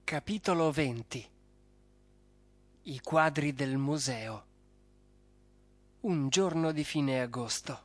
Capitolo 20. I quadri del museo. Un giorno di fine agosto.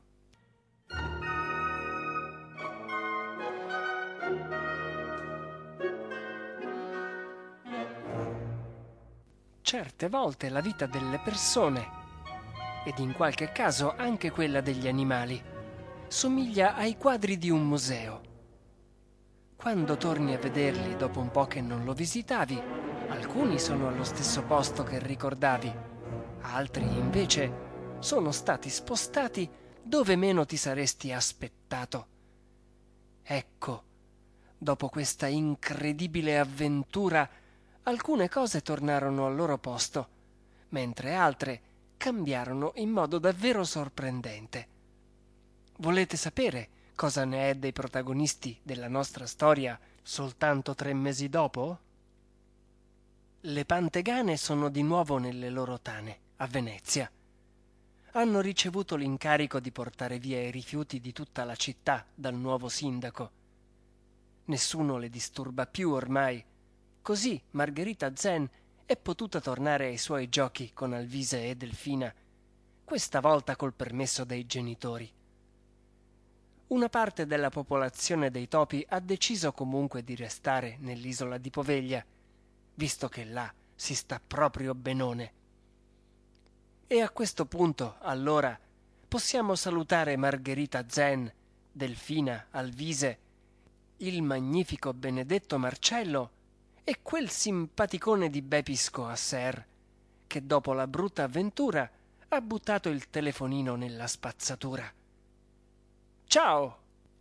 Certe volte la vita delle persone, ed in qualche caso anche quella degli animali, somiglia ai quadri di un museo. Quando torni a vederli dopo un po' che non lo visitavi, alcuni sono allo stesso posto che ricordavi, altri invece sono stati spostati dove meno ti saresti aspettato. Ecco, dopo questa incredibile avventura, alcune cose tornarono al loro posto, mentre altre cambiarono in modo davvero sorprendente. Volete sapere cosa ne è dei protagonisti della nostra storia soltanto 3 mesi dopo? Le pantegane sono di nuovo nelle loro tane, a Venezia. Hanno ricevuto l'incarico di portare via i rifiuti di tutta la città dal nuovo sindaco. Nessuno le disturba più ormai. Così Margherita Zen è potuta tornare ai suoi giochi con Alvise e Delfina, questa volta col permesso dei genitori. Una parte della popolazione dei topi ha deciso comunque di restare nell'isola di Poveglia, visto che là si sta proprio benone. E a questo punto, allora, possiamo salutare Margherita Zen, Delfina, Alvise, il magnifico Benedetto Marcello e quel simpaticone di Bepisco Asser, che dopo la brutta avventura ha buttato il telefonino nella spazzatura. Ciao!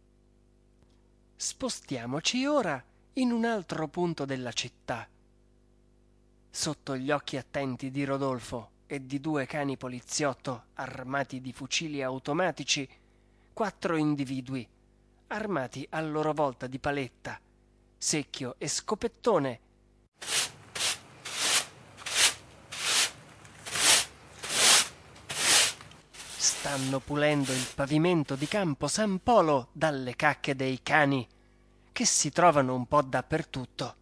Spostiamoci ora in un altro punto della città. Sotto gli occhi attenti di Rodolfo e di 2 cani poliziotto armati di fucili automatici, 4 individui, armati a loro volta di paletta, secchio e scopettone, stanno pulendo il pavimento di Campo San Polo dalle cacche dei cani, che si trovano un po' dappertutto.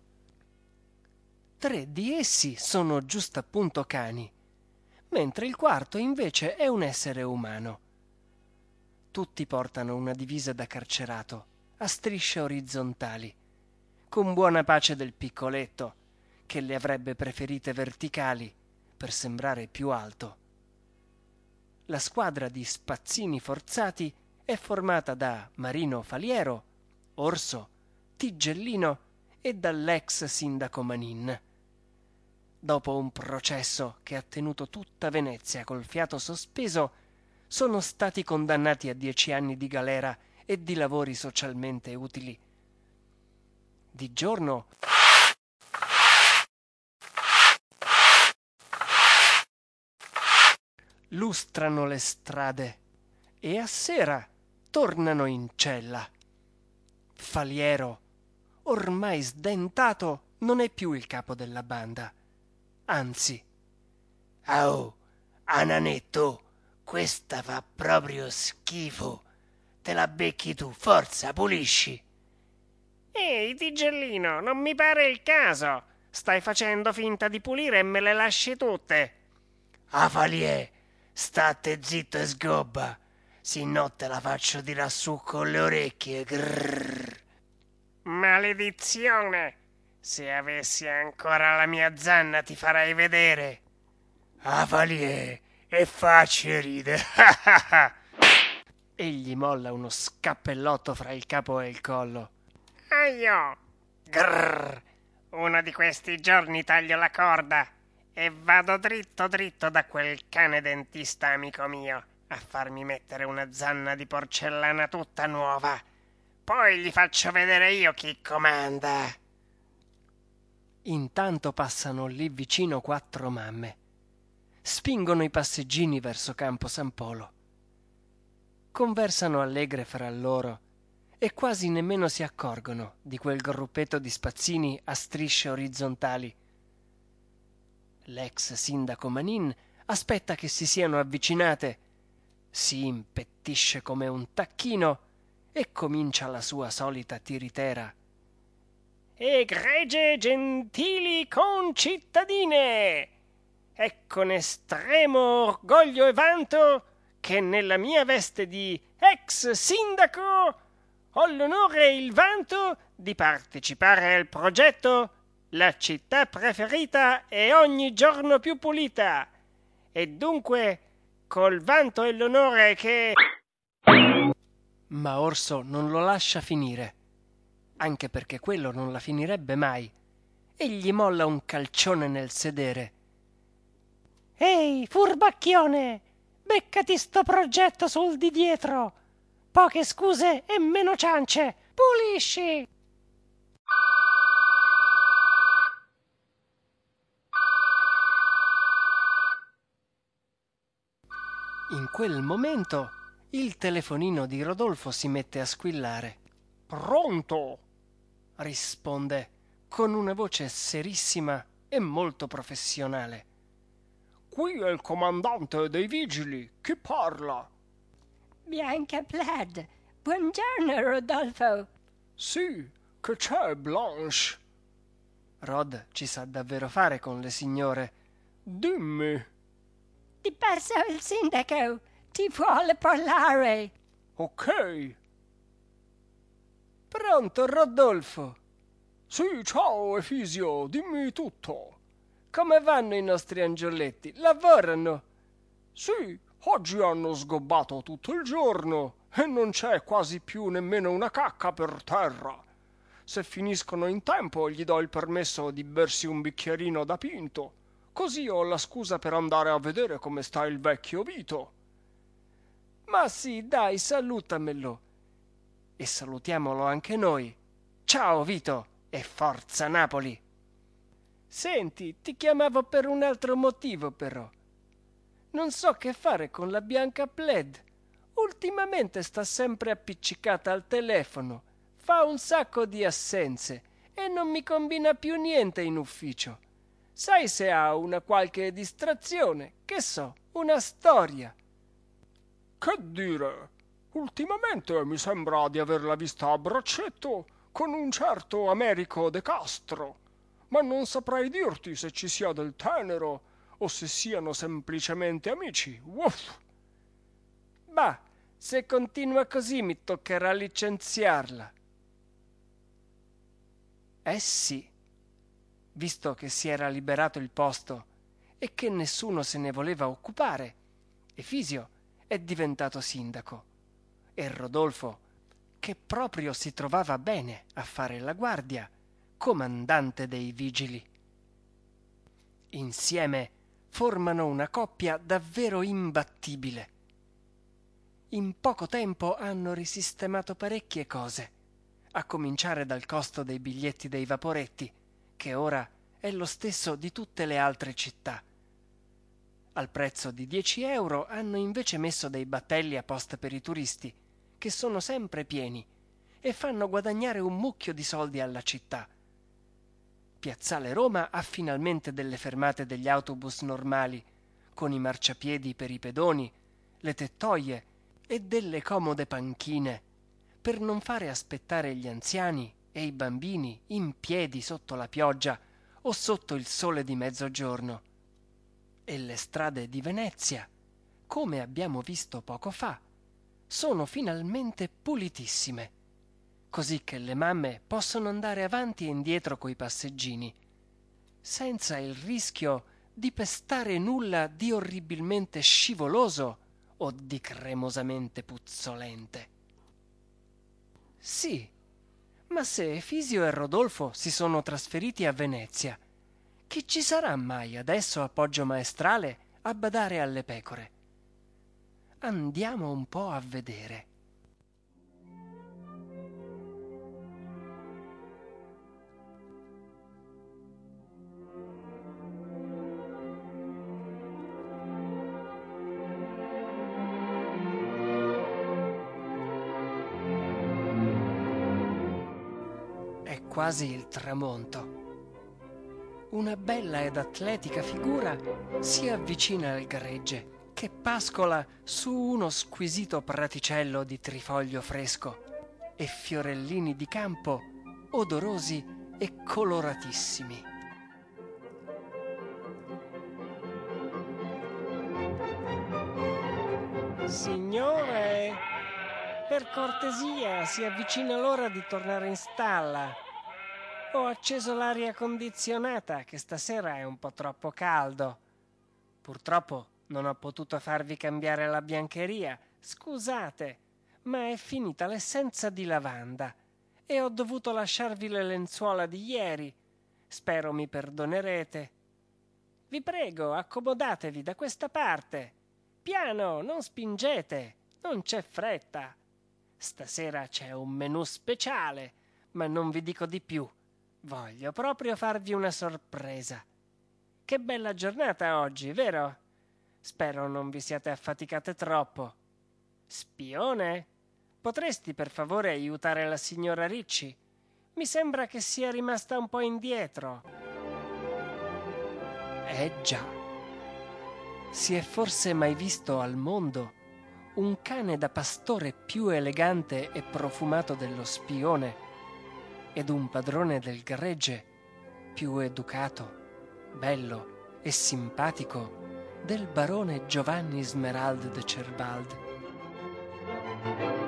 3 di essi sono giustappunto cani, mentre il quarto invece è un essere umano. Tutti portano una divisa da carcerato, a strisce orizzontali, con buona pace del piccoletto, che le avrebbe preferite verticali per sembrare più alto. La squadra di spazzini forzati è formata da Marino Faliero, Orso, Tigellino e dall'ex sindaco Manin. Dopo un processo che ha tenuto tutta Venezia col fiato sospeso, sono stati condannati a 10 anni di galera e di lavori socialmente utili. Di giorno lustrano le strade e a sera tornano in cella. Faliero, ormai sdentato, non è più il capo della banda. Anzi, «Au, Ananetto, questa fa proprio schifo. Te la becchi tu, forza, pulisci!» Ehi, Tigellino, non mi pare il caso. Stai facendo finta di pulire e me le lasci tutte. Faliè, state zitto e sgobba, se no te la faccio tirare su con le orecchie. Grrr. Maledizione! Se avessi ancora la mia zanna ti farei vedere. Faliè, e facci ridere. egli molla uno scappellotto fra il capo e il collo. Aio! Grrr! Uno di questi giorni taglio la corda e vado dritto dritto da quel cane dentista amico mio a farmi mettere una zanna di porcellana tutta nuova. Poi gli faccio vedere io chi comanda. Intanto passano lì vicino 4 mamme. Spingono i passeggini verso Campo San Polo. Conversano allegre fra loro e quasi nemmeno si accorgono di quel gruppetto di spazzini a strisce orizzontali. L'ex sindaco Manin aspetta che si siano avvicinate, si impettisce come un tacchino e comincia la sua solita tiritera. egregie gentili concittadine, è con estremo orgoglio e vanto che nella mia veste di ex sindaco ho l'onore e il vanto di partecipare al progetto La città preferita è ogni giorno più pulita, e dunque col vanto e l'onore che... Ma Orso non lo lascia finire, anche perché quello non la finirebbe mai, e gli molla un calcione nel sedere. Ehi, furbacchione, beccati sto progetto sul di dietro. Poche scuse e meno ciance. Pulisci! In quel momento il telefonino di Rodolfo si mette a squillare. Pronto? Risponde con una voce serissima e molto professionale. Qui è il comandante dei vigili. Chi parla? Bianca Plaid. Buongiorno, Rodolfo. Sì, che c'è, Blanche? Rod ci sa davvero fare con le signore. Dimmi. Ti passa il sindaco. Ti vuole parlare. Ok. Pronto, Rodolfo? Sì, ciao, Efisio, dimmi tutto. Come vanno i nostri angioletti? Lavorano? Sì, oggi hanno sgobbato tutto il giorno e non c'è quasi più nemmeno una cacca per terra. Se finiscono in tempo gli do il permesso di bersi un bicchierino da pinto, così ho la scusa per andare a vedere come sta il vecchio Vito. Ma sì, dai, salutamelo. E salutiamolo anche noi. Ciao, Vito, e forza Napoli! Senti, ti chiamavo per un altro motivo, però. Non so che fare con la Bianca Plaid. Ultimamente sta sempre appiccicata al telefono, fa un sacco di assenze e non mi combina più niente in ufficio. Sai se ha una qualche distrazione, che so, una storia. Che dire? Ultimamente mi sembra di averla vista a braccetto con un certo Americo De Castro, ma non saprei dirti se ci sia del tenero o se siano semplicemente amici. Uff! Bah, se continua così mi toccherà licenziarla. Sì, visto che si era liberato il posto e che nessuno se ne voleva occupare, Efisio è diventato sindaco e Rodolfo, che proprio si trovava bene a fare la guardia, comandante dei vigili. Insieme formano una coppia davvero imbattibile. In poco tempo hanno risistemato parecchie cose, a cominciare dal costo dei biglietti dei vaporetti, che ora è lo stesso di tutte le altre città. Al prezzo di 10 euro hanno invece messo dei battelli apposta per i turisti, che sono sempre pieni e fanno guadagnare un mucchio di soldi alla città. Piazzale Roma ha finalmente delle fermate degli autobus normali, con i marciapiedi per i pedoni, le tettoie e delle comode panchine, per non fare aspettare gli anziani e i bambini in piedi sotto la pioggia o sotto il sole di mezzogiorno. E le strade di Venezia, come abbiamo visto poco fa, sono finalmente pulitissime, così che le mamme possono andare avanti e indietro coi passeggini, senza il rischio di pestare nulla di orribilmente scivoloso o di cremosamente puzzolente. Sì, ma se Efisio e Rodolfo si sono trasferiti a Venezia, chi ci sarà mai adesso a Poggio Maestrale a badare alle pecore? Andiamo un po' a vedere. È quasi il tramonto. Una bella ed atletica figura si avvicina al gregge, che pascola su uno squisito praticello di trifoglio fresco e fiorellini di campo odorosi e coloratissimi. Signore, per cortesia, si avvicina l'ora di tornare in stalla. Ho acceso l'aria condizionata, che stasera è un po' troppo caldo. Purtroppo non ho potuto farvi cambiare la biancheria, scusate, ma è finita l'essenza di lavanda e ho dovuto lasciarvi le lenzuola di ieri. Spero mi perdonerete. Vi prego, accomodatevi da questa parte. Piano, non spingete, non c'è fretta. Stasera c'è un menù speciale, ma non vi dico di più. Voglio proprio farvi una sorpresa. Che bella giornata oggi, vero? Spero non vi siate affaticate troppo. Spione? Potresti per favore aiutare la signora Ricci? Mi sembra che sia rimasta un po' indietro. Già. Si è forse mai visto al mondo un cane da pastore più elegante e profumato dello spione ed un padrone del gregge più educato, bello e simpatico del barone Giovanni Smerald de Cerbald?